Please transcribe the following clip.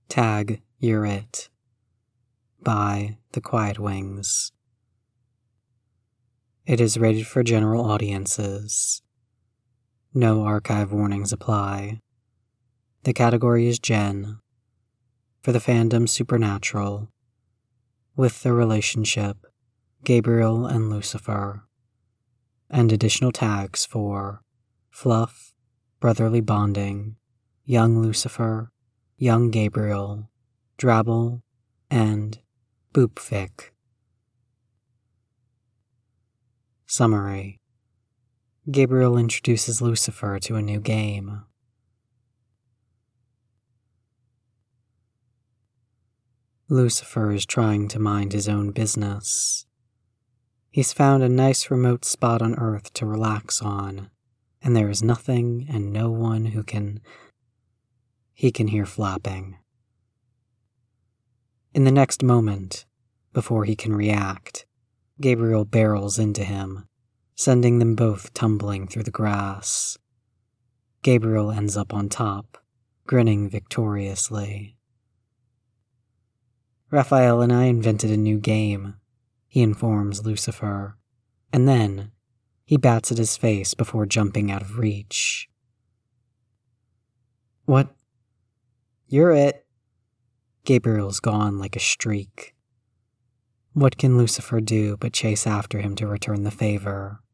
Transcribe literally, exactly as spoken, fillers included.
Tag, You're It by The Quiet Wings. It is rated for general audiences. No archive warnings apply. The category is Gen. For the fandom Supernatural. With the relationship Gabriel and Lucifer. And additional tags for Fluff, Brotherly Bonding, Young Lucifer, Young Gabriel, Drabble, and Boopfic. Summary. Gabriel introduces Lucifer to a new game. Lucifer is trying to mind his own business. He's found a nice remote spot on Earth to relax on, and there is nothing and no one who can... He can hear flapping. In the next moment, before he can react, Gabriel barrels into him, sending them both tumbling through the grass. Gabriel ends up on top, grinning victoriously. Raphael and I invented a new game, he informs Lucifer, and then he bats at his face before jumping out of reach. What? You're it. Gabriel's gone like a streak. What can Lucifer do but chase after him to return the favor?